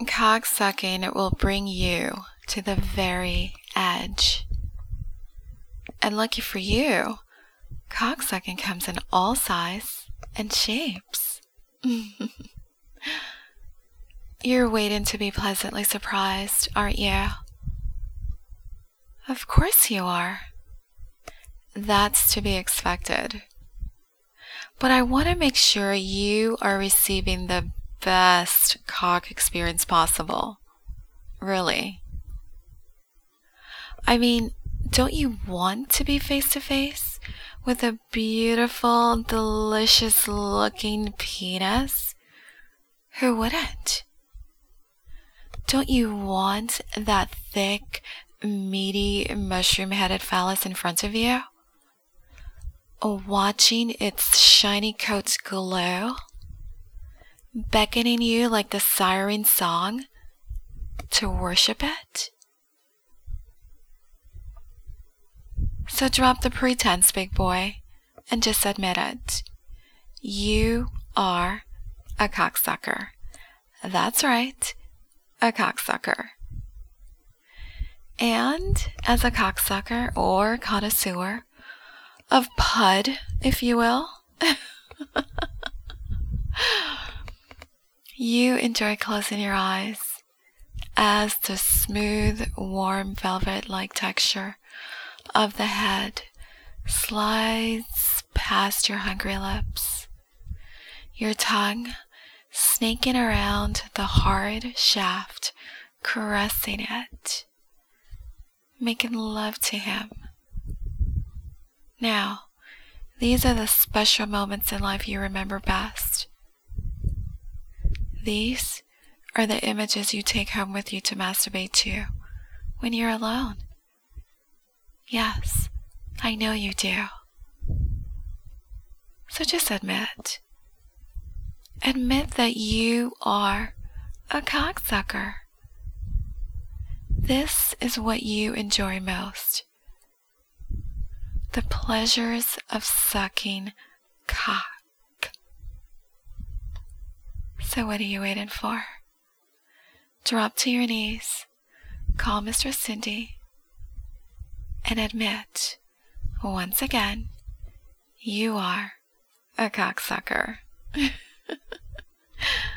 Cocksucking will bring you to the very edge. And lucky for you, cocksucking comes in all sizes and shapes. You're waiting to be pleasantly surprised, aren't you? Of course you are. That's to be expected. But I want to make sure you are receiving the best cock experience possible. Really. I mean, don't you want to be face to face with a beautiful, delicious looking penis? Who wouldn't? Don't you want that thick, meaty, mushroom-headed phallus in front of you? Watching its shiny coat glow? Beckoning you like the siren song to worship it? So drop the pretense, big boy, and just admit it. You are a cocksucker. That's right, a cocksucker. And as a cocksucker or connoisseur of pud, if you will, you enjoy closing your eyes as the smooth, warm, velvet-like texture of the head slides past your hungry lips, your tongue snaking around the hard shaft, caressing it, making love to him. Now, these are the special moments in life you remember best. These are the images you take home with you to masturbate to when you're alone. Yes, I know you do. So just admit. Admit that you are a cocksucker. This is what you enjoy most. The pleasures of sucking cock. So what are you waiting for? Drop to your knees, call Mistress Cindy, and admit, once again, you are a cocksucker.